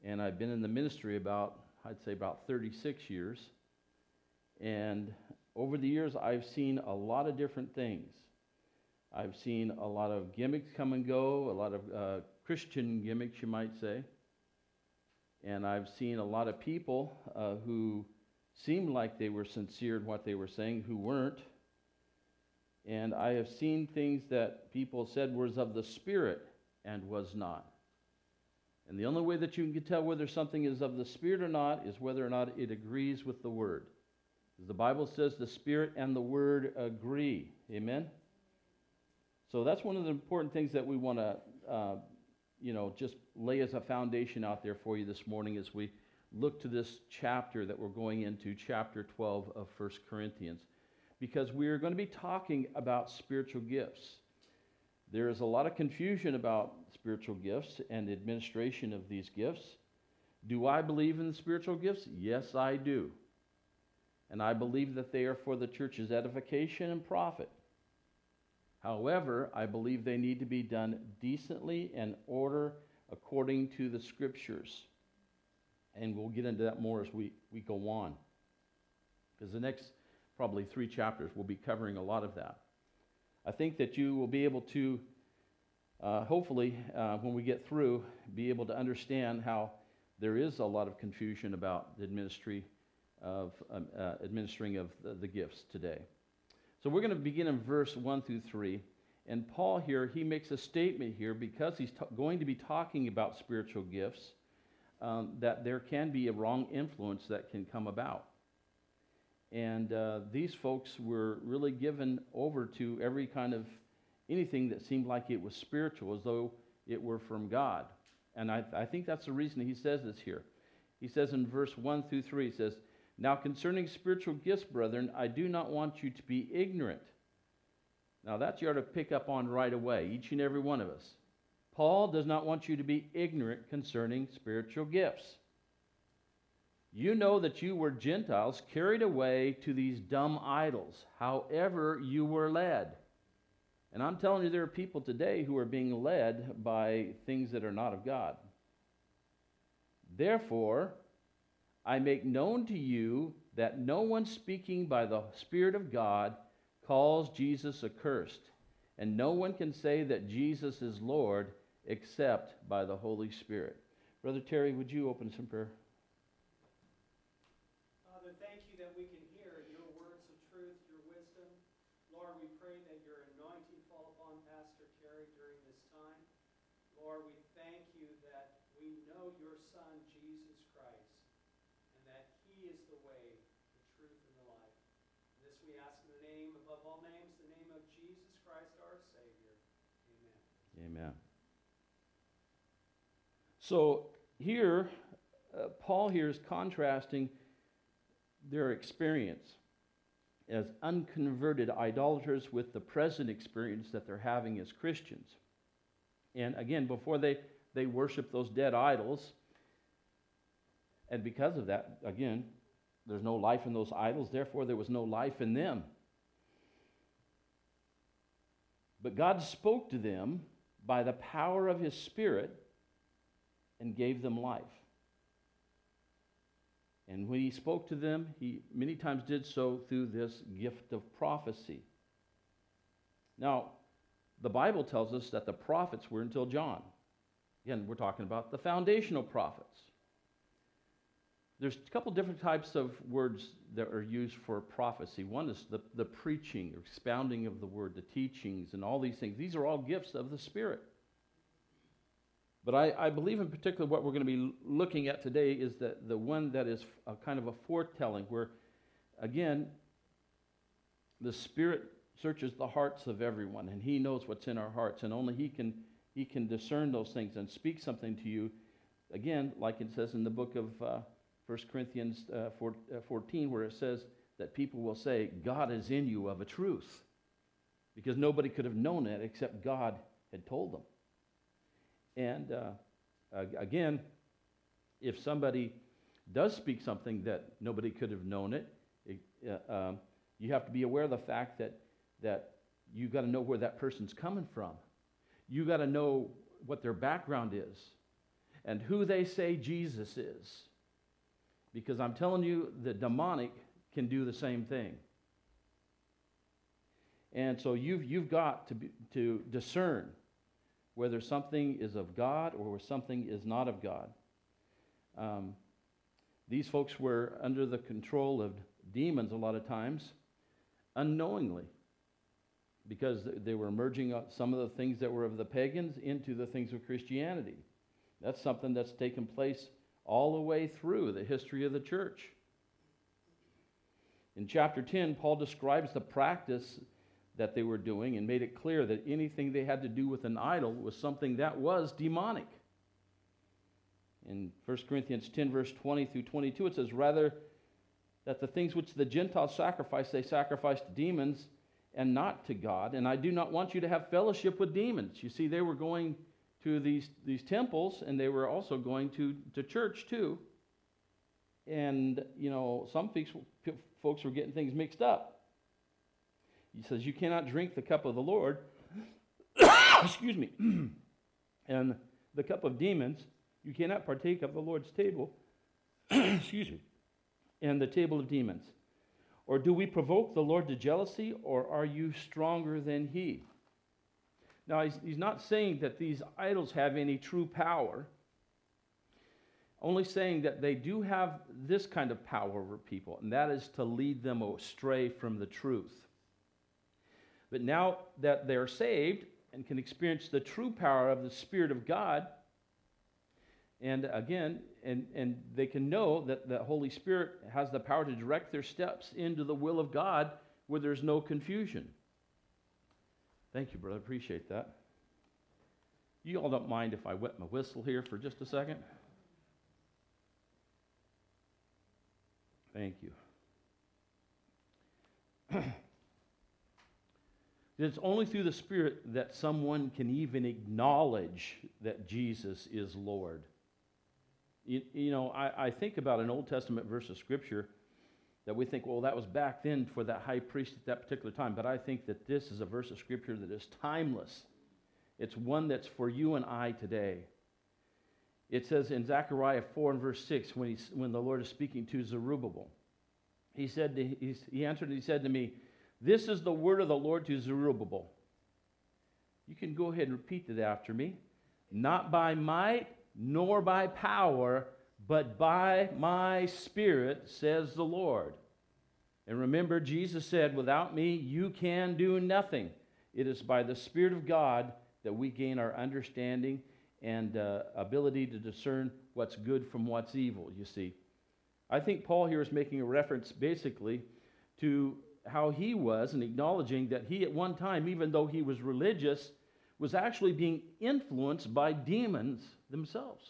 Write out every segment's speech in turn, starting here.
and I've been in the ministry I'd say about 36 years. And over the years, I've seen a lot of different things. I've seen a lot of gimmicks come and go, a lot of Christian gimmicks, you might say. And I've seen a lot of people who seemed like they were sincere in what they were saying, who weren't. And I have seen things that people said was of the Spirit and was not. And the only way that you can tell whether something is of the Spirit or not is whether or not it agrees with the Word. Because the Bible says the Spirit and the Word agree. Amen? So that's one of the important things that we want to, just lay as a foundation out there for you this morning as we look to this chapter that we're going into, chapter 12 of 1 Corinthians. Because we are going to be talking about spiritual gifts. There is a lot of confusion about spiritual gifts and the administration of these gifts. Do I believe in the spiritual gifts? Yes, I do. And I believe that they are for the church's edification and profit. However, I believe they need to be done decently and order according to the Scriptures. And we'll get into that more as we go on. Because the next probably 3 chapters will be covering a lot of that. I think that you will be able to, hopefully, when we get through, be able to understand how there is a lot of confusion about the administering of the gifts today. So we're going to begin in verse 1 through 3. And Paul here, he makes a statement here because he's going to be talking about spiritual gifts, that there can be a wrong influence that can come about. And these folks were really given over to every kind of anything that seemed like it was spiritual, as though it were from God. And I think that's the reason he says this here. He says in verse 1 through 3, he says, "Now concerning spiritual gifts, brethren, I do not want you to be ignorant." Now that you ought to pick up on right away, each and every one of us. Paul does not want you to be ignorant concerning spiritual gifts. You know that you were Gentiles carried away to these dumb idols, however you were led. And I'm telling you, there are people today who are being led by things that are not of God. Therefore, I make known to you that no one speaking by the Spirit of God calls Jesus accursed, and no one can say that Jesus is Lord except by the Holy Spirit. Brother Terry, would you open some prayer? Father, thank you that we can hear your words of truth, your wisdom. Lord, we pray that your anointing fall upon Pastor Terry during this time. Lord, we thank you that we know your Son, Jesus Christ, and that he is the way, the truth, and the life. This we ask in the name, above all names, the name of Jesus Christ, our Savior. Amen. Amen. So here, Paul here is contrasting their experience as unconverted idolaters with the present experience that they're having as Christians. And again, before they worship those dead idols, and because of that, again, there's no life in those idols, therefore there was no life in them. But God spoke to them by the power of his Spirit and gave them life. And when he spoke to them, he many times did so through this gift of prophecy. Now, the Bible tells us that the prophets were until John. Again, we're talking about the foundational prophets. There's a couple different types of words that are used for prophecy. One is the preaching, expounding of the word, the teachings, and all these things. These are all gifts of the Spirit. But I believe in particular what we're going to be looking at today is the one that is a kind of a foretelling, where, again, the Spirit searches the hearts of everyone, and he knows what's in our hearts, and only he can discern those things and speak something to you. Again, like it says in the book of 1 Corinthians 14, where it says that people will say, God is in you of a truth, because nobody could have known it except God had told them. And again, if somebody does speak something that nobody could have known it, you have to be aware of the fact that you've got to know where that person's coming from. You've got to know what their background is. and who they say Jesus is. Because I'm telling you, the demonic can do the same thing. And so you've got to discern whether something is of God or whether something is not of God. These folks were under the control of demons a lot of times, unknowingly, because they were merging some of the things that were of the pagans into the things of Christianity. That's something that's taken place all the way through the history of the church. In chapter 10, Paul describes the practice that they were doing and made it clear that anything they had to do with an idol was something that was demonic. In 1 Corinthians 10, verse 20 through 22, it says, rather that the things which the Gentiles sacrifice, they sacrifice to demons and not to God. And I do not want you to have fellowship with demons. You see, they were going to these temples, and they were also going to church too. And, some folks were getting things mixed up. He says, you cannot drink the cup of the Lord, excuse me, and the cup of demons. You cannot partake of the Lord's table, excuse me, and the table of demons. Or do we provoke the Lord to jealousy, or are you stronger than he? Now, he's not saying that these idols have any true power, only saying that they do have this kind of power over people, and that is to lead them astray from the truth. But now that they're saved and can experience the true power of the Spirit of God, and again, and they can know that the Holy Spirit has the power to direct their steps into the will of God where there's no confusion. Thank you, brother. Appreciate that. You all don't mind if I wet my whistle here for just a second? Thank you. It's only through the Spirit that someone can even acknowledge that Jesus is Lord. I think about an Old Testament verse of Scripture that we think, well, that was back then for that high priest at that particular time. But I think that this is a verse of Scripture that is timeless. It's one that's for you and I today. It says in Zechariah 4 and verse 6, when the Lord is speaking to Zerubbabel, he answered and he said to me, this is the word of the Lord to Zerubbabel. You can go ahead and repeat that after me. Not by might nor by power, but by my Spirit, says the Lord. And remember, Jesus said, without me, you can do nothing. It is by the Spirit of God that we gain our understanding and ability to discern what's good from what's evil, you see. I think Paul here is making a reference basically to how he was and acknowledging that he at one time, even though he was religious, was actually being influenced by demons themselves.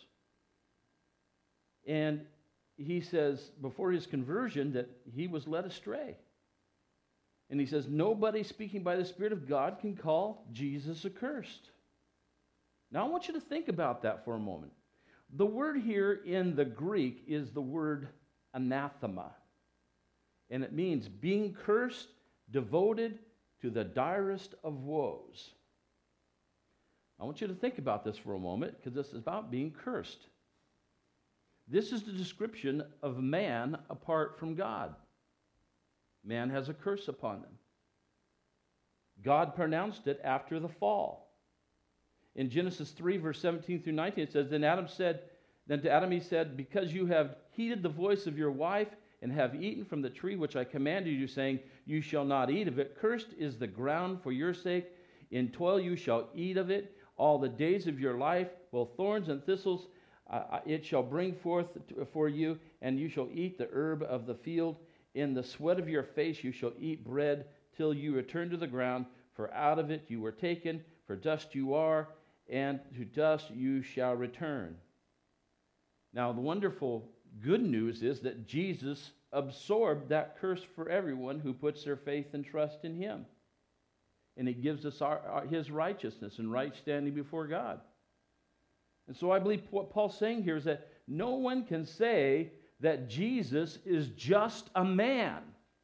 And he says before his conversion that he was led astray. And he says nobody speaking by the Spirit of God can call Jesus accursed. Now I want you to think about that for a moment. The word here in the Greek is the word anathema. And it means being cursed, devoted to the direst of woes. I want you to think about this for a moment, because this is about being cursed. This is the description of man apart from God. Man has a curse upon them. God pronounced it after the fall. In Genesis 3, verse 17 through 19, it says, Then to Adam he said, because you have heeded the voice of your wife, and have eaten from the tree which I commanded you, saying, you shall not eat of it. Cursed is the ground for your sake. In toil you shall eat of it all the days of your life. Both thorns and thistles it shall bring forth for you, and you shall eat the herb of the field. In the sweat of your face you shall eat bread till you return to the ground. For out of it you were taken, for dust you are, and to dust you shall return. Now the wonderful good news is that Jesus absorbed that curse for everyone who puts their faith and trust in him. And he gives us his righteousness and right standing before God. And so I believe what Paul's saying here is that no one can say that Jesus is just a man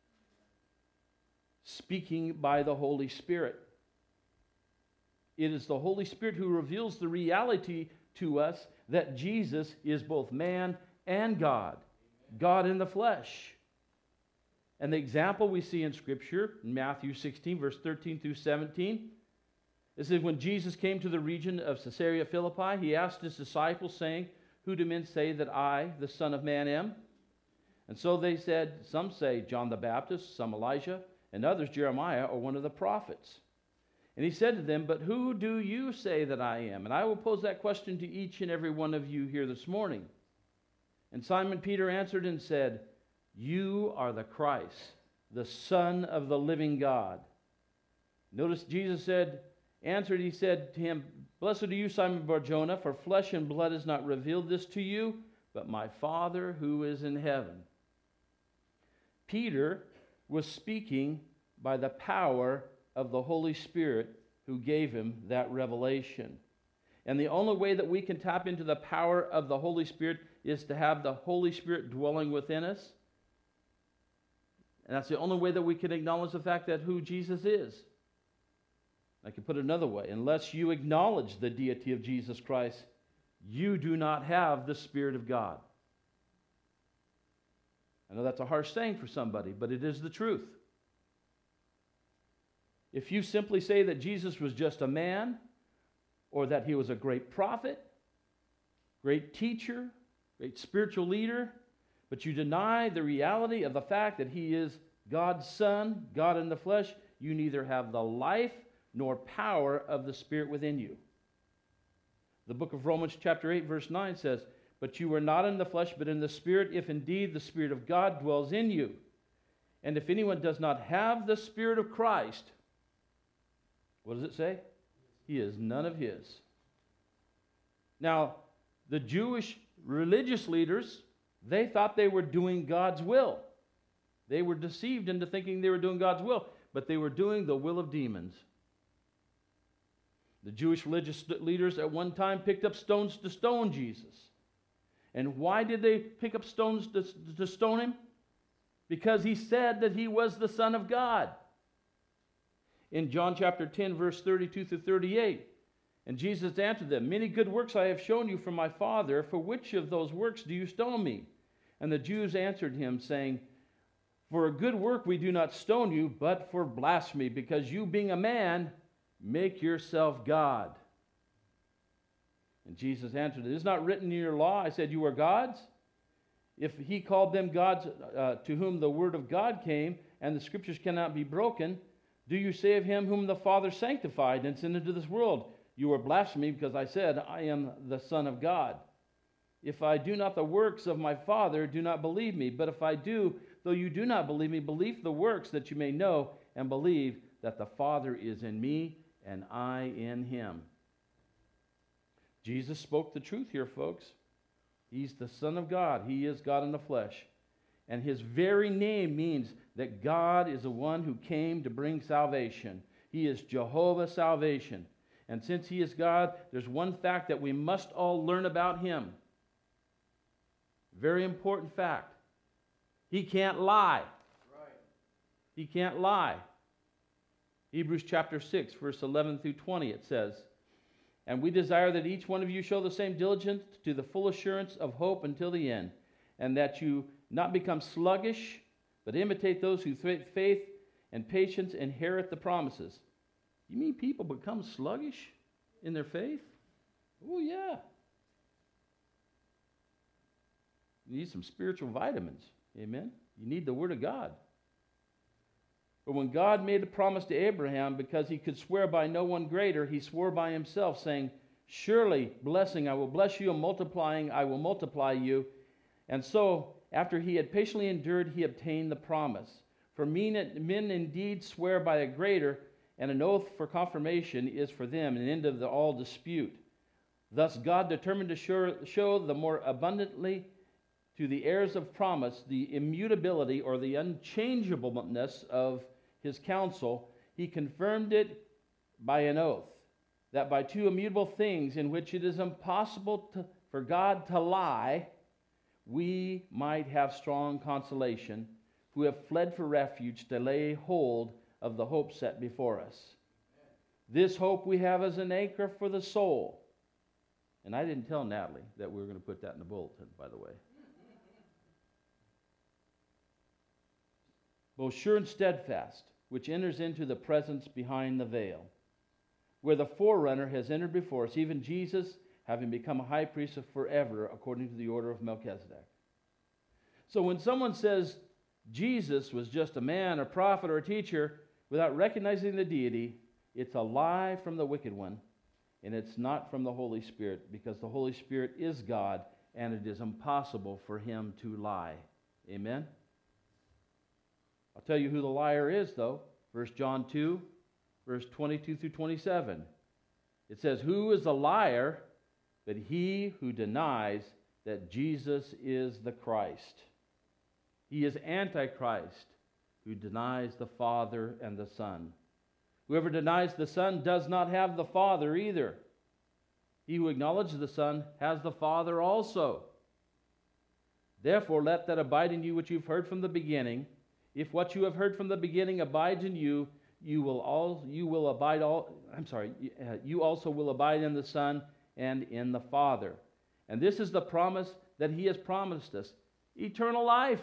speaking by the Holy Spirit. It is the Holy Spirit who reveals the reality to us that Jesus is both man and God, God in the flesh. And the example we see in Scripture, in Matthew 16, verse 13 through 17, it says, when Jesus came to the region of Caesarea Philippi, he asked his disciples, saying, who do men say that I, the Son of Man, am? And so they said, some say John the Baptist, some Elijah, and others Jeremiah or one of the prophets. And he said to them, but who do you say that I am? And I will pose that question to each and every one of you here this morning. And Simon Peter answered and said, you are the Christ, the Son of the living God. Notice Jesus he said to him, blessed are you, Simon Bar-Jonah, for flesh and blood has not revealed this to you, but my Father who is in heaven. Peter was speaking by the power of the Holy Spirit who gave him that revelation. And the only way that we can tap into the power of the Holy Spirit is to have the Holy Spirit dwelling within us. And that's the only way that we can acknowledge the fact that who Jesus is. I can put it another way. Unless you acknowledge the deity of Jesus Christ, you do not have the Spirit of God. I know that's a harsh saying for somebody, but it is the truth. If you simply say that Jesus was just a man, or that he was a great prophet, great teacher, great spiritual leader, but you deny the reality of the fact that he is God's Son, God in the flesh, you neither have the life nor power of the Spirit within you. The book of Romans chapter 8 verse 9 says, but you are not in the flesh but in the Spirit, if indeed the Spirit of God dwells in you. And if anyone does not have the Spirit of Christ, what does it say? He is none of his. Now, the Jewish religious leaders, they thought they were doing God's will. They were deceived into thinking they were doing God's will, but they were doing the will of demons. The Jewish religious leaders at one time picked up stones to stone Jesus. And why did they pick up stones to stone him? Because he said that he was the Son of God. In John chapter 10, verse 32 through 38, and Jesus answered them, many good works I have shown you from my Father. For which of those works do you stone me? And the Jews answered him, saying, for a good work we do not stone you, but for blasphemy, because you, being a man, make yourself God. And Jesus answered, it is not written in your law, I said you are gods? If he called them gods to whom the word of God came, and the scriptures cannot be broken, do you say of him whom the Father sanctified and sent into this world, you are blaspheming, because I said, I am the Son of God. If I do not the works of my Father, do not believe me. But if I do, though you do not believe me, believe the works, that you may know and believe that the Father is in me and I in him. Jesus spoke the truth here, folks. He's the Son of God. He is God in the flesh. And his very name means that God is the one who came to bring salvation. He is Jehovah salvation. And since he is God, there's one fact that we must all learn about him. Very important fact. He can't lie. Right. He can't lie. Hebrews chapter 6, verse 11 through 20, it says, and we desire that each one of you show the same diligence to the full assurance of hope until the end, and that you not become sluggish, but imitate those who through faith and patience inherit the promises. You mean people become sluggish in their faith? Oh, yeah. You need some spiritual vitamins. Amen? You need the Word of God. But when God made a promise to Abraham, because he could swear by no one greater, he swore by himself, saying, surely blessing I will bless you, and multiplying I will multiply you. And so, after he had patiently endured, he obtained the promise. For men indeed swear by a greater, and an oath for confirmation is for them an end of all dispute. Thus God determined to show the more abundantly to the heirs of promise the immutability or the unchangeableness of his counsel. He confirmed it by an oath, that by two immutable things in which it is impossible for God to lie, we might have strong consolation, who have fled for refuge to lay hold of the hope set before us. This hope we have as an anchor for the soul. And I didn't tell Natalie that we were going to put that in the bulletin, by the way. Both sure and steadfast, which enters into the presence behind the veil, where the forerunner has entered before us, even Jesus, having become a high priest forever, according to the order of Melchizedek. So when someone says Jesus was just a man, a prophet, or a teacher, without recognizing the deity, it's a lie from the wicked one, and it's not from the Holy Spirit, because the Holy Spirit is God, and it is impossible for him to lie. Amen? I'll tell you who the liar is, though. 1 John 2, verse 22 through 27. It says, "Who is a liar but he who denies that Jesus is the Christ? He is Antichrist, who denies the Father and the Son. Whoever denies the Son does not have the Father either. He who acknowledges the Son has the Father also. Therefore, let that abide in you which you've heard from the beginning. If what you have heard from the beginning abides in you, you also will abide in the Son and in the Father. And this is the promise that he has promised us, eternal life.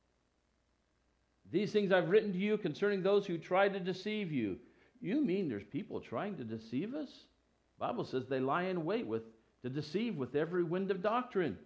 These things I've written to you concerning those who try to deceive you." You mean there's people trying to deceive us? The Bible says they lie in wait to deceive with every wind of doctrine.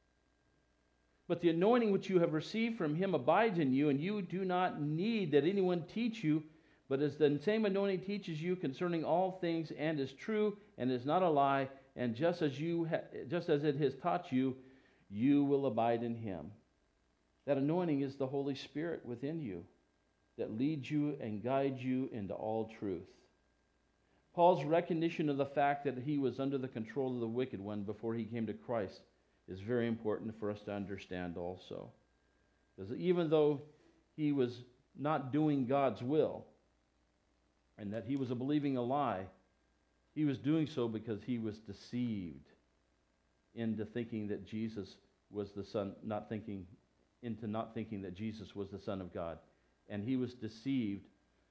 "But the anointing which you have received from him abides in you, and you do not need that anyone teach you, but as the same anointing teaches you concerning all things, and is true, and is not a lie, and just as it has taught you, you will abide in him." That anointing is the Holy Spirit within you that leads you and guides you into all truth. Paul's recognition of the fact that he was under the control of the wicked one before he came to Christ is very important for us to understand also. Because even though he was not doing God's will, and that he was believing a lie, he was doing so because he was deceived into thinking that Jesus was the Son, not thinking that Jesus was the Son of God. And he was deceived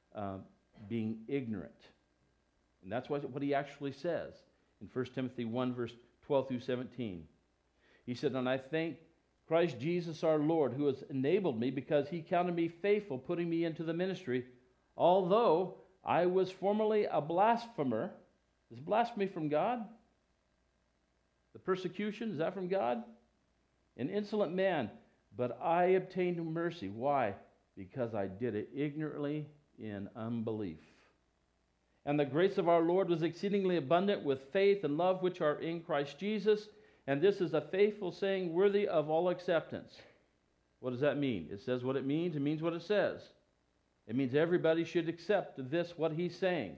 being ignorant. And that's what he actually says in 1 Timothy 1, verse 12 through 17. He said, "And I thank Christ Jesus our Lord, who has enabled me, because he counted me faithful, putting me into the ministry, although I was formerly a blasphemer." Is blasphemy from God? The persecution, is that from God? "An insolent man, but I obtained mercy." Why? Because I did it ignorantly in unbelief. "And the grace of our Lord was exceedingly abundant with faith and love which are in Christ Jesus. And this is a faithful saying, worthy of all acceptance." What does that mean? It says what it means. It means what it says. It means everybody should accept this, what he's saying.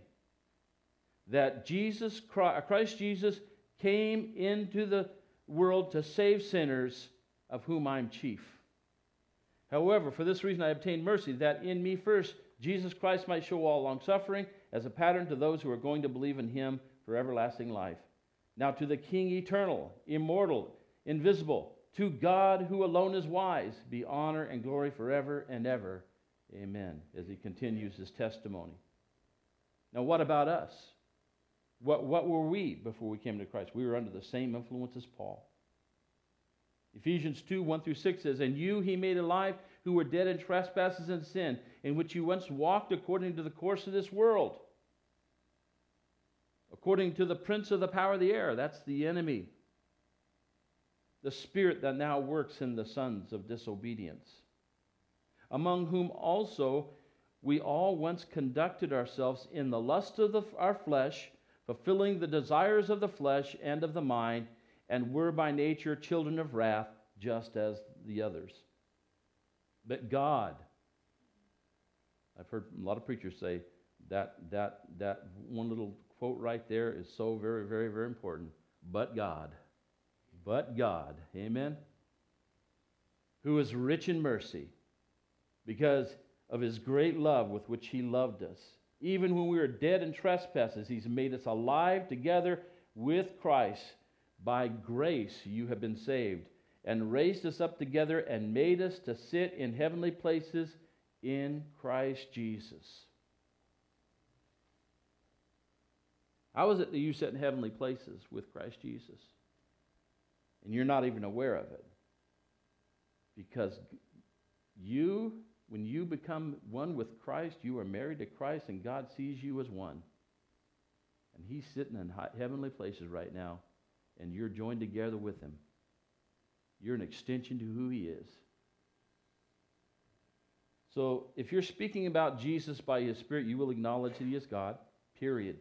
That Christ Jesus came into the world to save sinners, of whom I'm chief. "However, for this reason I obtained mercy, that in me first Jesus Christ might show all long-suffering as a pattern to those who are going to believe in him for everlasting life. Now to the King eternal, immortal, invisible, to God who alone is wise, be honor and glory forever and ever. Amen." As he continues his testimony. Now what about us? What were we before we came to Christ? We were under the same influence as Paul. Ephesians 2, 1 through 6 says, "And you he made alive, who were dead in trespasses and sin, in which you once walked according to the course of this world, according to the prince of the power of the air," that's the enemy, "the spirit that now works in the sons of disobedience, among whom also we all once conducted ourselves in the lust of our flesh, fulfilling the desires of the flesh and of the mind, and were by nature children of wrath, just as the others. But God," I've heard a lot of preachers say that one little quote right there is so very, very, very important. But God, amen, "who is rich in mercy, because of his great love with which he loved us. Even when we were dead in trespasses, he's made us alive together with Christ. By grace you have been saved, and raised us up together and made us to sit in heavenly places in Christ Jesus." How is it that you sit in heavenly places with Christ Jesus? and you're not even aware of it. Because when you become one with Christ, you are married to Christ, and God sees you as one. And He's sitting in heavenly places right now, and you're joined together with Him. You're an extension to who He is. So if you're speaking about Jesus by His Spirit, you will acknowledge that He is God, period.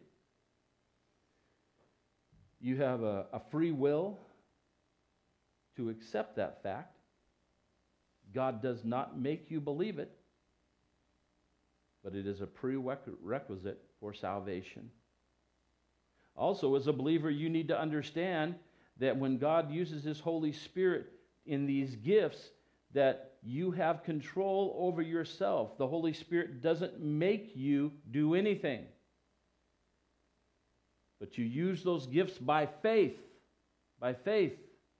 You have a free will to accept that fact. God does not make you believe it, but it is a prerequisite for salvation. Also, as a believer, you need to understand that when God uses His Holy Spirit in these gifts, that you have control over yourself. The Holy Spirit doesn't make you do anything, but you use those gifts by faith. By faith.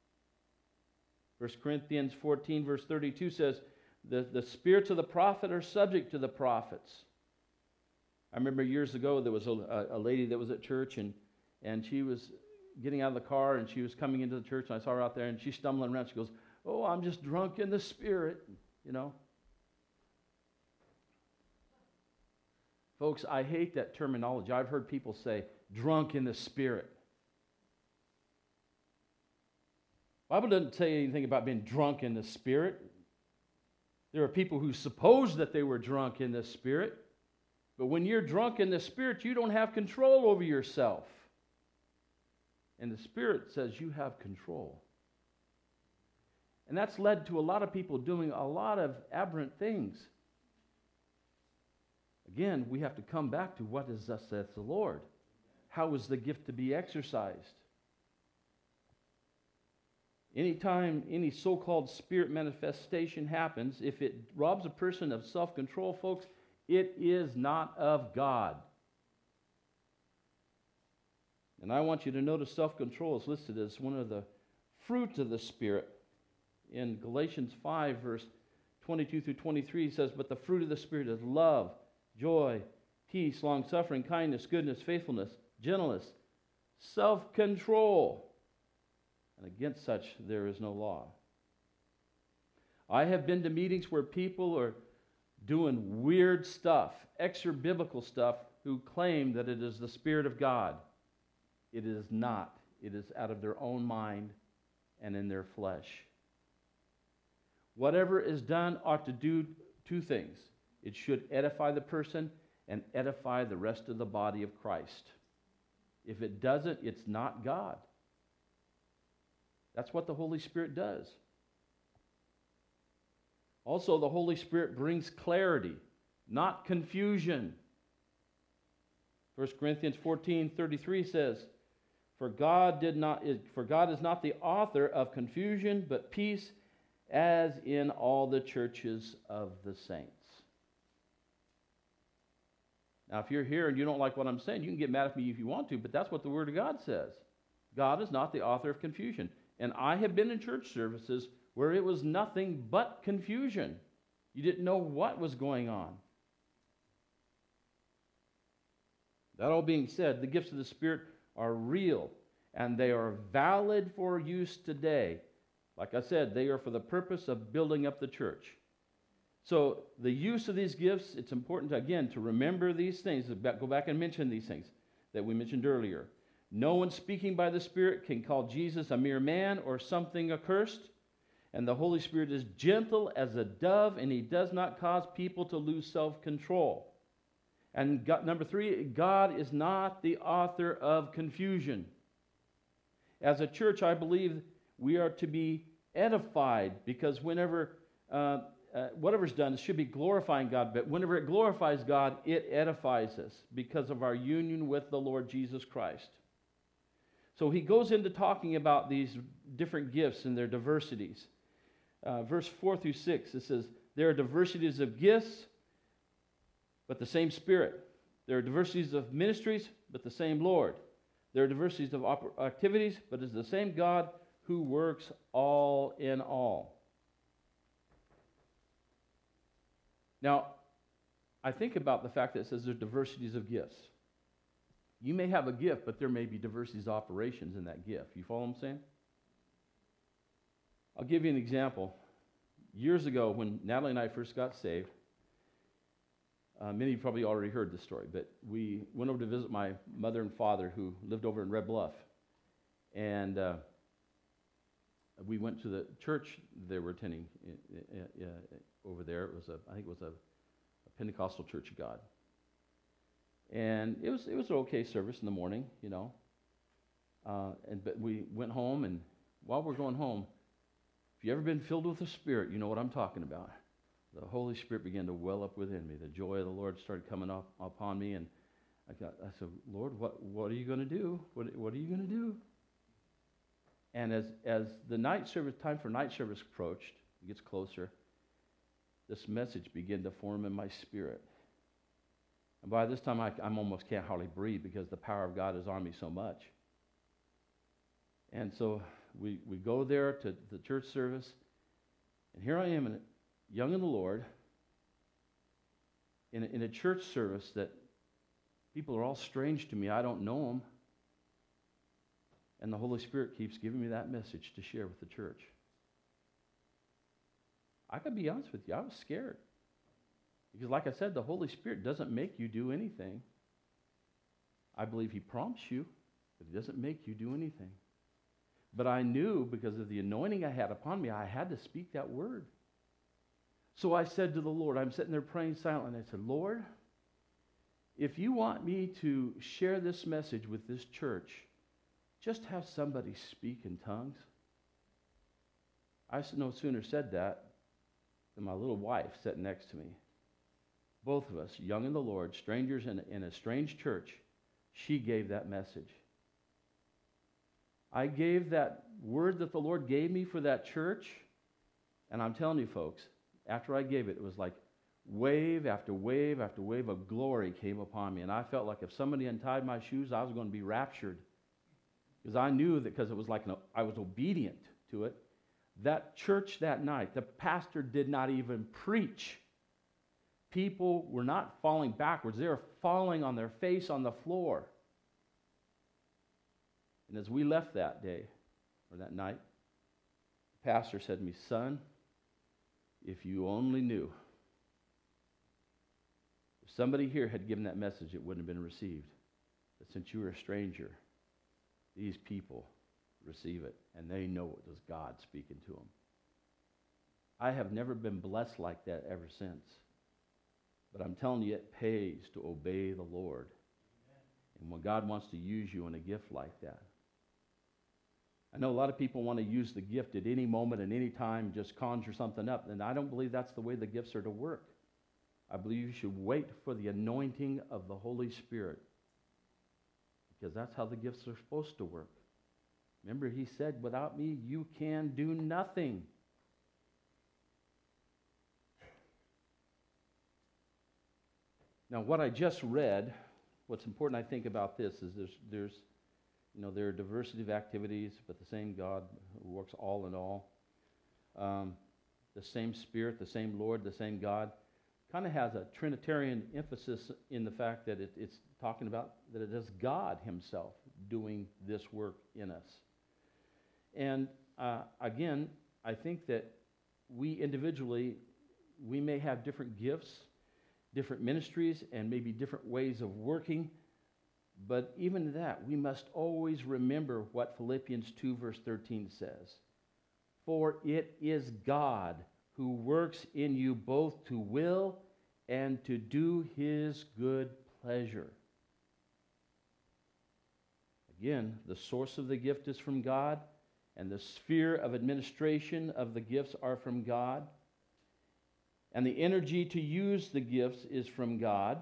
1 Corinthians 14, verse 32 says, the spirits of the prophet are subject to the prophets. I remember years ago there was a lady that was at church, and she was getting out of the car, and she was coming into the church, and I saw her out there, and she's stumbling around. She goes, "Oh, I'm just drunk in the Spirit," you know. Folks, I hate that terminology. I've heard people say, drunk in the Spirit. The Bible doesn't say anything about being drunk in the Spirit. There are people who suppose that they were drunk in the Spirit. But when you're drunk in the Spirit, you don't have control over yourself. And the Spirit says you have control. And that's led to a lot of people doing a lot of aberrant things. Again, we have to come back to what is thus saith the Lord. How is the gift to be exercised? Anytime any so-called spirit manifestation happens, if it robs a person of self-control, folks, it is not of God. And I want you to notice self-control is listed as one of the fruits of the Spirit. In Galatians 5, verse 22 through 23, it says, "But the fruit of the Spirit is love, joy, peace, long-suffering, kindness, goodness, faithfulness, gentleness, self-control. And against such there is no law." I have been to meetings where people are doing weird stuff, extra-biblical stuff, who claim that it is the Spirit of God. It is not. It is out of their own mind and in their flesh. Whatever is done ought to do two things. It should edify the person and edify the rest of the body of Christ. If it doesn't, it's not God. That's what the Holy Spirit does. Also, the Holy Spirit brings clarity, not confusion. 1 Corinthians 14:33 says, For God is not the author of confusion, but peace, as in all the churches of the saints. Now, if you're here and you don't like what I'm saying, you can get mad at me if you want to, but that's what the Word of God says. God is not the author of confusion. And I have been in church services where it was nothing but confusion. You didn't know what was going on. That all being said, the gifts of the Spirit are real, and they are valid for use today. Like I said, they are for the purpose of building up the church. So the use of these gifts, it's important, again, to remember these things. Go back and mention these things that we mentioned earlier. No one speaking by the Spirit can call Jesus a mere man or something accursed. And the Holy Spirit is gentle as a dove, and He does not cause people to lose self-control. And number 3, God is not the author of confusion. As a church, I believe we are to be edified, because whenever whatever's done, it should be glorifying God. But whenever it glorifies God, it edifies us because of our union with the Lord Jesus Christ. So he goes into talking about these different gifts and their diversities. Verse 4 through 6, it says, there are diversities of gifts, but the same Spirit. There are diversities of ministries, but the same Lord. There are diversities of activities, but it's the same God who works all in all. Now, I think about the fact that it says there are diversities of gifts. You may have a gift, but there may be diversities of operations in that gift. You follow what I'm saying? I'll give you an example. Years ago, when Natalie and I first got saved, many of you probably already heard this story, but we went over to visit my mother and father who lived over in Red Bluff. And we went to the church they were attending over there. I think it was a Pentecostal Church of God. And it was an okay service in the morning, you know. But we went home, and while we're going home, if you've ever been filled with the Spirit, you know what I'm talking about. The Holy Spirit began to well up within me. The joy of the Lord started coming up upon me, and I said, Lord, what are you going to do? What are you going to do? And as the time for night service approached, it gets closer, this message began to form in my spirit. And by this time, I almost can't hardly breathe because the power of God is on me so much. And so we go there to the church service, and here I am, young in the Lord, in a church service that people are all strange to me. I don't know them. And the Holy Spirit keeps giving me that message to share with the church. I got to be honest with you, I was scared. Because like I said, the Holy Spirit doesn't make you do anything. I believe He prompts you, but He doesn't make you do anything. But I knew, because of the anointing I had upon me, I had to speak that word. So I said to the Lord, I'm sitting there praying silently, and I said, Lord, if you want me to share this message with this church, just have somebody speak in tongues. I no sooner said that than my little wife sat next to me. Both of us, young in the Lord, strangers in a strange church, she gave that message. I gave that word that the Lord gave me for that church, and I'm telling you folks, after I gave it, it was like wave after wave after wave of glory came upon me, and I felt like if somebody untied my shoes, I was going to be raptured. Because I knew that, because it was like I was obedient to it. That church that night, the pastor did not even preach. People were not falling backwards. They were falling on their face on the floor. And as we left that day, or that night, the pastor said to me, son, if you only knew, if somebody here had given that message, it wouldn't have been received. But since you were a stranger, these people receive it, and they know it was God speaking to them. I have never been blessed like that ever since. But I'm telling you, it pays to obey the Lord. And when God wants to use you in a gift like that. I know a lot of people want to use the gift at any moment and any time, just conjure something up, and I don't believe that's the way the gifts are to work. I believe you should wait for the anointing of the Holy Spirit, because that's how the gifts are supposed to work. Remember, He said, without me, you can do nothing. Now, what I just read, what's important, I think, about this is there are diversity of activities, but the same God who works all in all. The same Spirit, the same Lord, the same God. Kind of has a Trinitarian emphasis in the fact that it's talking about that it is God Himself doing this work in us. And again, I think that we individually, we may have different gifts, different ministries, and maybe different ways of working, but even that, we must always remember what Philippians 2 verse 13 says. For it is God who works in you both to will and to do His good pleasure. Again, the source of the gift is from God, and the sphere of administration of the gifts are from God, and the energy to use the gifts is from God,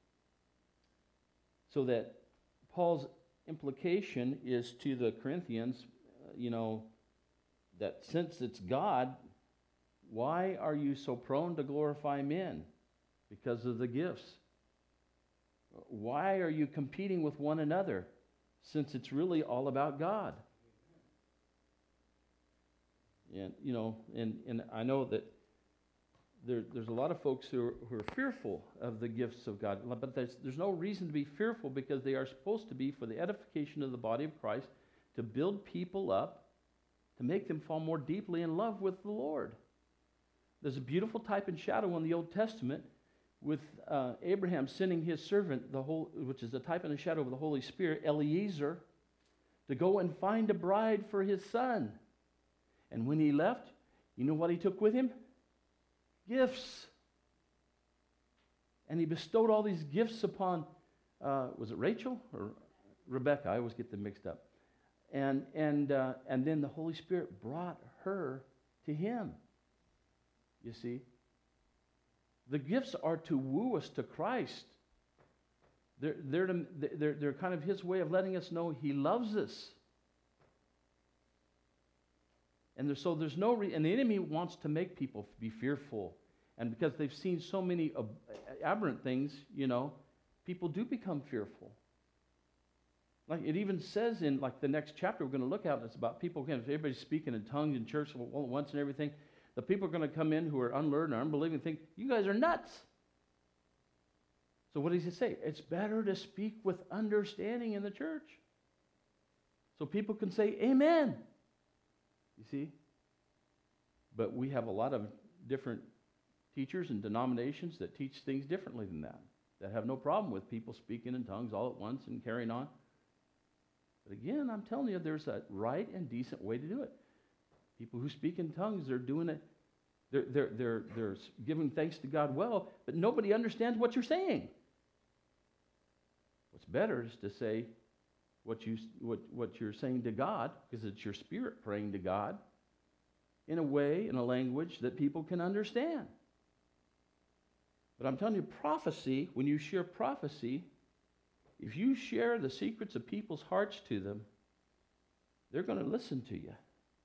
so that Paul's implication is to the Corinthians, that since it's God, why are you so prone to glorify men? Because of the gifts. Why are you competing with one another, since it's really all about God? And and I know that there's a lot of folks who are fearful of the gifts of God, but there's no reason to be fearful, because they are supposed to be for the edification of the body of Christ, to build people up to make them fall more deeply in love with the Lord. There's a beautiful type and shadow in the Old Testament with Abraham sending his servant, which is a type and a shadow of the Holy Spirit, Eliezer, to go and find a bride for his son. And when he left, you know what he took with him? Gifts. And he bestowed all these gifts upon, was it Rachel or Rebecca? I always get them mixed up. And then the Holy Spirit brought her to him. You see? The gifts are to woo us to Christ. They're kind of his way of letting us know he loves us. And so there's no and the enemy wants to make people be fearful. And because they've seen so many aberrant things, people do become fearful. Like it even says in like the next chapter we're going to look at, it's about people, again, if everybody's speaking in tongues in church all at once and everything, the people are going to come in who are unlearned and unbelieving and think, you guys are nuts. So what does he say? It's better to speak with understanding in the church. So people can say, amen. You see? But we have a lot of different teachers and denominations that teach things differently than that have no problem with people speaking in tongues all at once and carrying on. But again, I'm telling you, there's a right and decent way to do it. People who speak in tongues, they're doing it, they're giving thanks to God well, but nobody understands what you're saying. What's better is to say what you're saying to God, because it's your spirit praying to God, in a way, in a language that people can understand. But I'm telling you, prophecy, when you share prophecy, if you share the secrets of people's hearts to them, they're going to listen to you.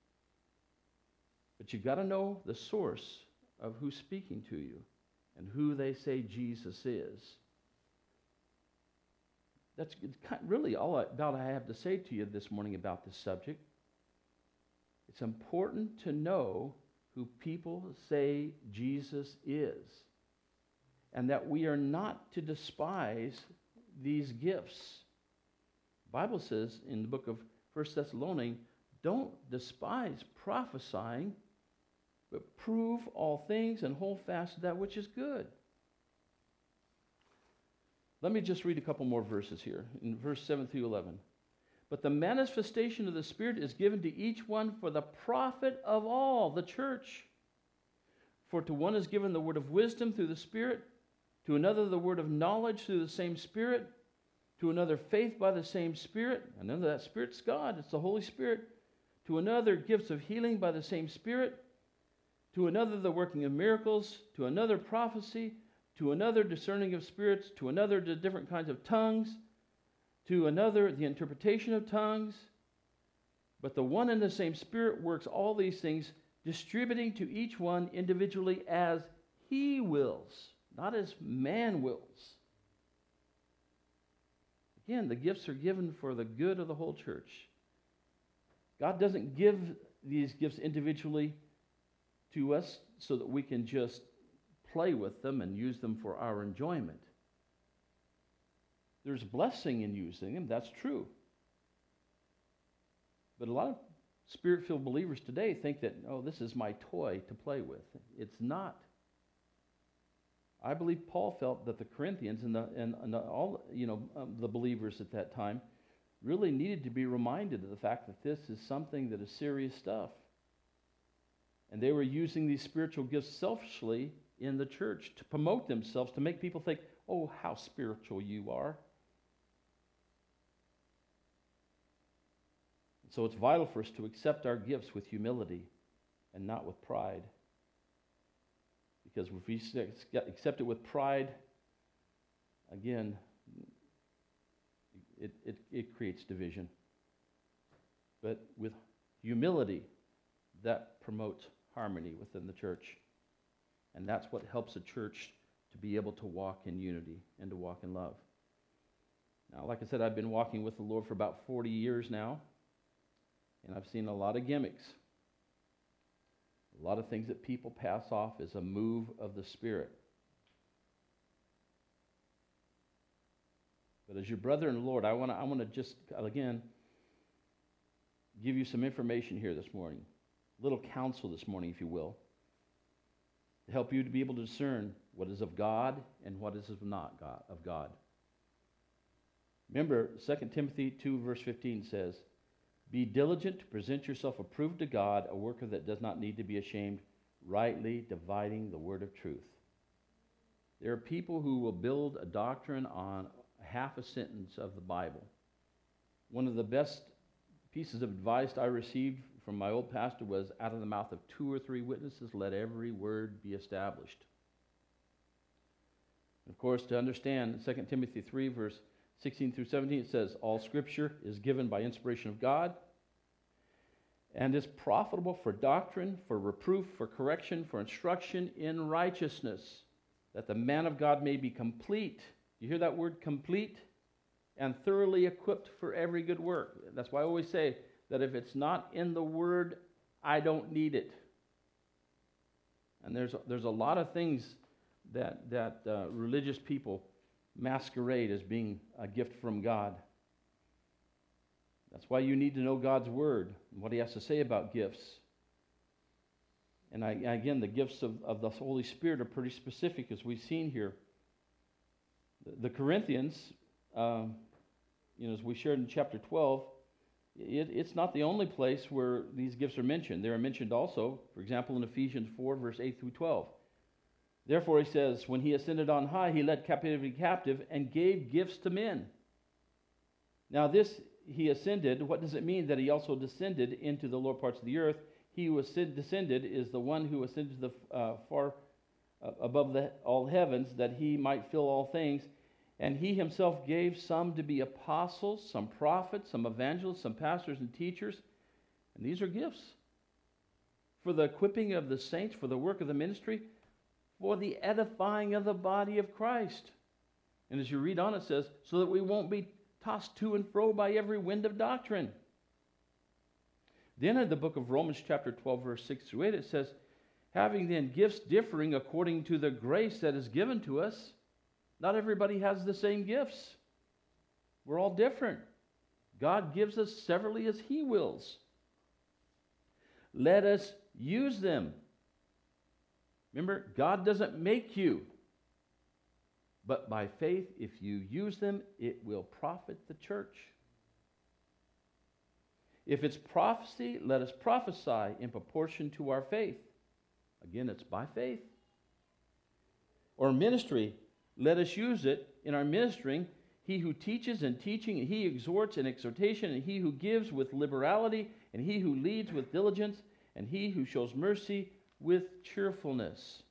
But you've got to know the source of who's speaking to you and who they say Jesus is. That's really all I have to say to you this morning about this subject. It's important to know who people say Jesus is, and that we are not to despise these gifts. The Bible says in the book of 1 Thessalonians, don't despise prophesying, but prove all things and hold fast to that which is good. Let me just read a couple more verses here, in verse 7 through 11. But the manifestation of the Spirit is given to each one for the profit of all, the church. For to one is given the word of wisdom through the Spirit, to another the word of knowledge through the same Spirit, to another faith by the same Spirit. And none of that Spirit's God, it's the Holy Spirit. To another gifts of healing by the same Spirit, to another the working of miracles, to another prophecy, to another discerning of spirits, to another the different kinds of tongues, to another the interpretation of tongues. But the one and the same Spirit works all these things, distributing to each one individually as he wills, not as man wills. Again, the gifts are given for the good of the whole church. God doesn't give these gifts individually to us so that we can just play with them and use them for our enjoyment. There's blessing in using them, that's true. But a lot of Spirit-filled believers today think that, oh, this is my toy to play with. It's not. I believe Paul felt that the Corinthians and all the believers at that time really needed to be reminded of the fact that this is something that is serious stuff. And they were using these spiritual gifts selfishly in the church to promote themselves, to make people think, oh, how spiritual you are. So it's vital for us to accept our gifts with humility and not with pride. Because if we accept it with pride, again, it creates division. But with humility, that promotes harmony within the church. And that's what helps a church to be able to walk in unity and to walk in love. Now, like I said, I've been walking with the Lord for about 40 years now, and I've seen a lot of gimmicks. A lot of things that people pass off as a move of the Spirit. But as your brother in the Lord, I want to just, again, give you some information here this morning, a little counsel this morning, if you will, to help you to be able to discern what is of God and what is not of God. Remember, 2 Timothy 2, verse 15 says, "Be diligent to present yourself approved to God, a worker that does not need to be ashamed, rightly dividing the word of truth." There are people who will build a doctrine on half a sentence of the Bible. One of the best pieces of advice I received from my old pastor was, out of the mouth of 2 or 3 witnesses, let every word be established. Of course, to understand 2 Timothy 3, verse 16 through 17, it says, "All Scripture is given by inspiration of God and is profitable for doctrine, for reproof, for correction, for instruction in righteousness, that the man of God may be complete." You hear that word, complete? "And thoroughly equipped for every good work." That's why I always say that if it's not in the Word, I don't need it. And there's a lot of things that religious people masquerade as being a gift from God. That's why you need to know God's Word and what He has to say about gifts. And again, the gifts of the Holy Spirit are pretty specific, as we've seen here. The Corinthians, as we shared in chapter 12, it's not the only place where these gifts are mentioned. They are mentioned also, for example, in Ephesians 4, verse 8 through 12. Therefore, he says, "When he ascended on high, he led captivity captive and gave gifts to men." Now this, he ascended, what does it mean that he also descended into the lower parts of the earth? He who descended is the one who ascended to the far above all heavens, that he might fill all things. And he himself gave some to be apostles, some prophets, some evangelists, some pastors and teachers. And these are gifts for the equipping of the saints, for the work of the ministry, for the edifying of the body of Christ. And as you read on, it says, so that we won't be tossed to and fro by every wind of doctrine. Then in the book of Romans chapter 12, verse 6 through 8, it says, "Having then gifts differing according to the grace that is given to us." Not everybody has the same gifts. We're all different. God gives us severally as He wills. "Let us use them." Remember, God doesn't make you. But by faith, if you use them, it will profit the church. "If it's prophecy, let us prophesy in proportion to our faith." Again, it's by faith. "Or ministry, let us use it in our ministering. He who teaches in teaching, and he who exhorts in exhortation, and he who gives with liberality, and he who leads with diligence, and he who shows mercy with cheerfulness."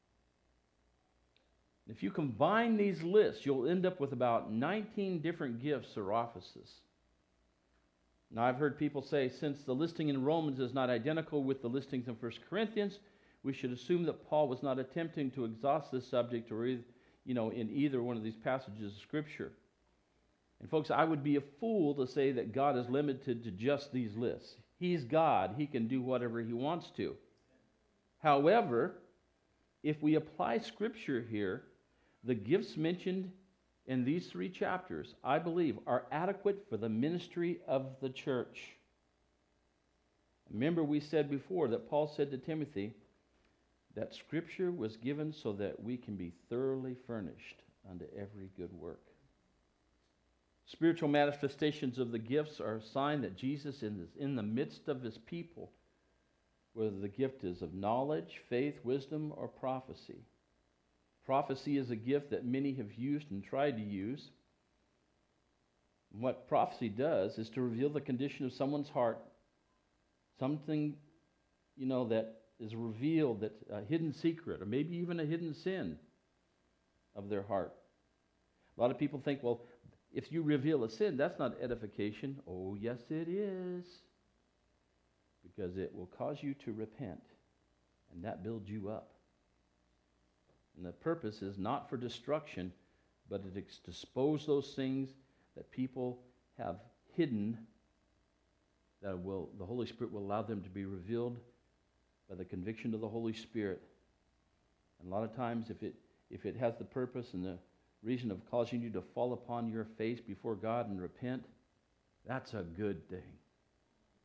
If you combine these lists, you'll end up with about 19 different gifts or offices. Now, I've heard people say, since the listing in Romans is not identical with the listings in 1 Corinthians, we should assume that Paul was not attempting to exhaust this subject or in either one of these passages of Scripture. And folks, I would be a fool to say that God is limited to just these lists. He's God. He can do whatever He wants to. However, if we apply Scripture here, the gifts mentioned in these 3 chapters, I believe, are adequate for the ministry of the church. Remember, we said before that Paul said to Timothy that Scripture was given so that we can be thoroughly furnished unto every good work. Spiritual manifestations of the gifts are a sign that Jesus is in the midst of His people, whether the gift is of knowledge, faith, wisdom, or prophecy. Prophecy is a gift that many have used and tried to use. And what prophecy does is to reveal the condition of someone's heart, something, that is revealed, that's a hidden secret, or maybe even a hidden sin of their heart. A lot of people think, well, if you reveal a sin, that's not edification. Oh, yes, it is. Because it will cause you to repent, and that builds you up. And the purpose is not for destruction, but it is to expose those things that people have hidden, that the Holy Spirit will allow them to be revealed by the conviction of the Holy Spirit. And a lot of times, if it has the purpose and the reason of causing you to fall upon your face before God and repent, that's a good thing.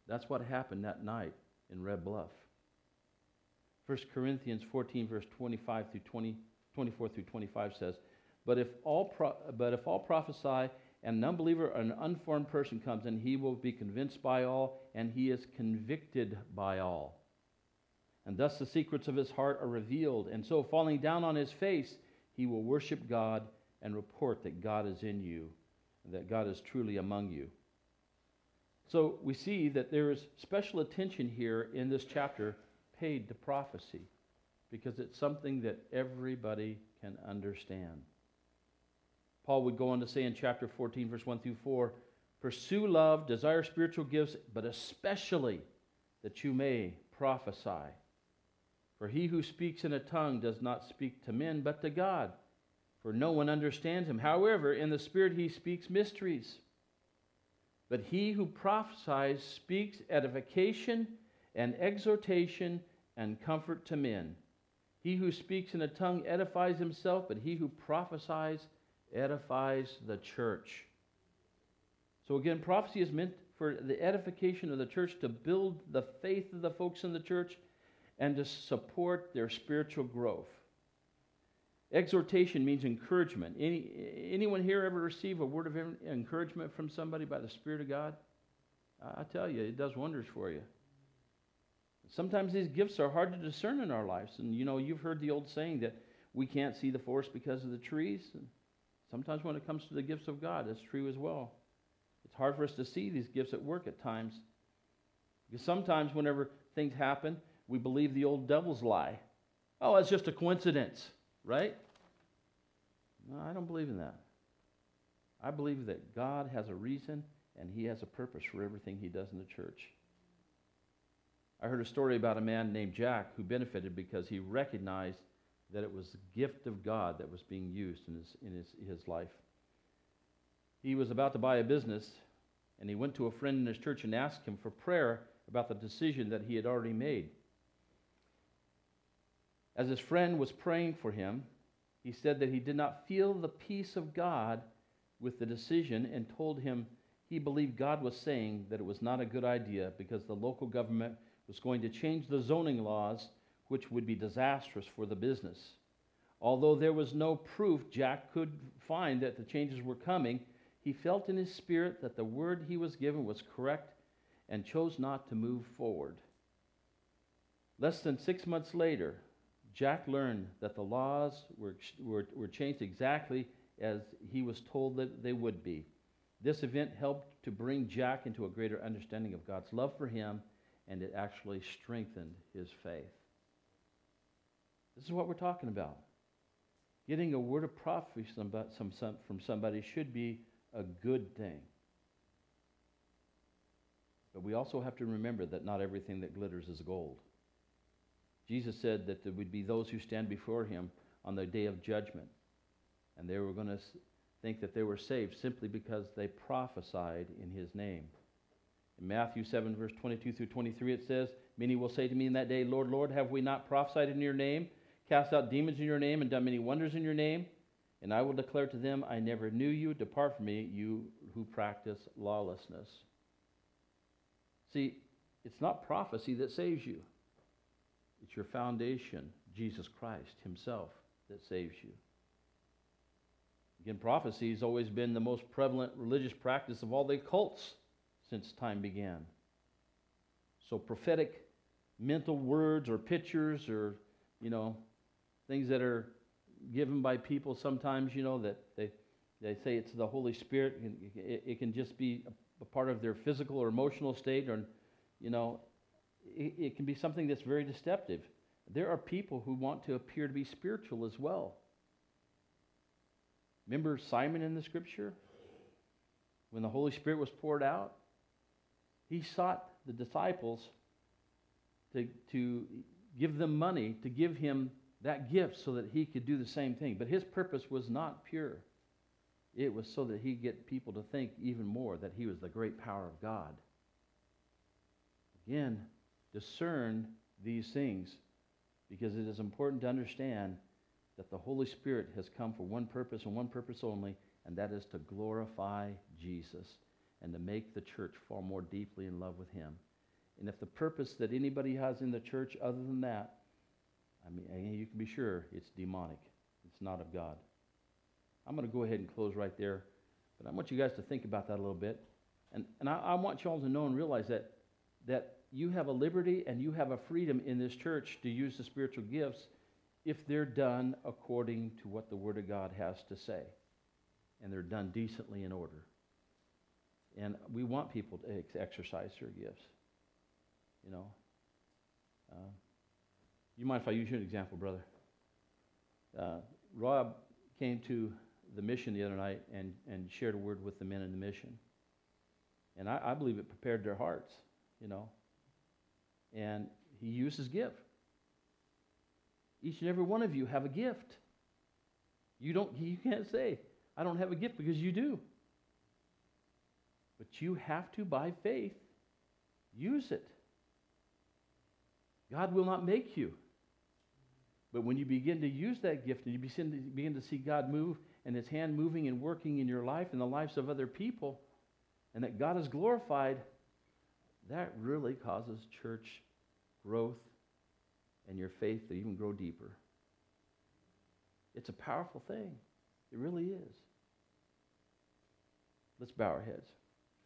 That's what happened that night in Red Bluff. 1 Corinthians 14, verse 24 through 25 says, But if all prophesy, and an unbeliever or an unformed person comes in, he will be convinced by all, and he is convicted by all. And thus the secrets of his heart are revealed. And so, falling down on his face, he will worship God and report that God is in you, and that God is truly among you. So we see that there is special attention here in this chapter paid to prophecy, because it's something that everybody can understand. Paul would go on to say in chapter 14, verse 1 through 4, Pursue love, desire spiritual gifts, but especially that you may prophesy. For he who speaks in a tongue does not speak to men, but to God, for no one understands him. However, in the Spirit he speaks mysteries. But he who prophesies speaks edification and exhortation and comfort to men. He who speaks in a tongue edifies himself, but he who prophesies edifies the church. So again, prophecy is meant for the edification of the church, to build the faith of the folks in the church, and to support their spiritual growth. Exhortation means encouragement. Anyone here ever receive a word of encouragement from somebody by the Spirit of God? I tell you, it does wonders for you. Sometimes these gifts are hard to discern in our lives. And you know, you've heard the old saying that we can't see the forest because of the trees. And sometimes when it comes to the gifts of God, that's true as well. It's hard for us to see these gifts at work at times. Because sometimes whenever things happen, we believe the old devil's lie. Oh, it's just a coincidence, right? No, I don't believe in that. I believe that God has a reason and he has a purpose for everything he does in the church. I heard a story about a man named Jack who benefited because he recognized that it was the gift of God that was being used in his life. He was about to buy a business, and he went to a friend in his church and asked him for prayer about the decision that he had already made. As his friend was praying for him, he said that he did not feel the peace of God with the decision, and told him he believed God was saying that it was not a good idea because the local government was going to change the zoning laws, which would be disastrous for the business. Although there was no proof Jack could find that the changes were coming, he felt in his spirit that the word he was given was correct and chose not to move forward. Less than 6 months later, Jack learned that the laws were changed exactly as he was told that they would be. This event helped to bring Jack into a greater understanding of God's love for him, and it actually strengthened his faith. This is what we're talking about. Getting a word of prophecy from somebody should be a good thing. But we also have to remember that not everything that glitters is gold. Jesus said that there would be those who stand before him on the day of judgment, and they were going to think that they were saved simply because they prophesied in his name. In Matthew 7, verse 22 through 23, it says, Many will say to me in that day, Lord, Lord, have we not prophesied in your name, cast out demons in your name, and done many wonders in your name? And I will declare to them, I never knew you. Depart from me, you who practice lawlessness. See, it's not prophecy that saves you. It's your foundation, Jesus Christ himself, that saves you. Again, prophecy has always been the most prevalent religious practice of all the cults since time began. So prophetic mental words or pictures or, things that are given by people sometimes, that they say it's the Holy Spirit. It can just be a part of their physical or emotional state, or, it can be something that's very deceptive. There are people who want to appear to be spiritual as well. Remember Simon in the scripture? When the Holy Spirit was poured out, he sought the disciples to give them money, to give him that gift so that he could do the same thing. But his purpose was not pure. It was so that he'd get people to think even more that he was the great power of God. Again, discern these things, because it is important to understand that the Holy Spirit has come for one purpose and one purpose only, and that is to glorify Jesus and to make the church fall more deeply in love with him. And if the purpose that anybody has in the church other than that, I mean, you can be sure it's demonic. It's not of God. I'm going to go ahead and close right there. But I want you guys to think about that a little bit. And I want you all to know and realize that you have a liberty and you have a freedom in this church to use the spiritual gifts if they're done according to what the Word of God has to say. And they're done decently in order. And we want people to exercise their gifts. You know. You mind if I use you as an example, brother? Rob came to the mission the other night and shared a word with the men in the mission. And I believe it prepared their hearts, you know. And he used his gift. Each and every one of you have a gift. You can't say, I don't have a gift, because you do. But you have to, by faith, use it. God will not make you. But when you begin to use that gift and you begin to see God move and His hand moving and working in your life and the lives of other people, and that God is glorified, that really causes church growth and your faith to even grow deeper. It's a powerful thing. It really is. Let's bow our heads.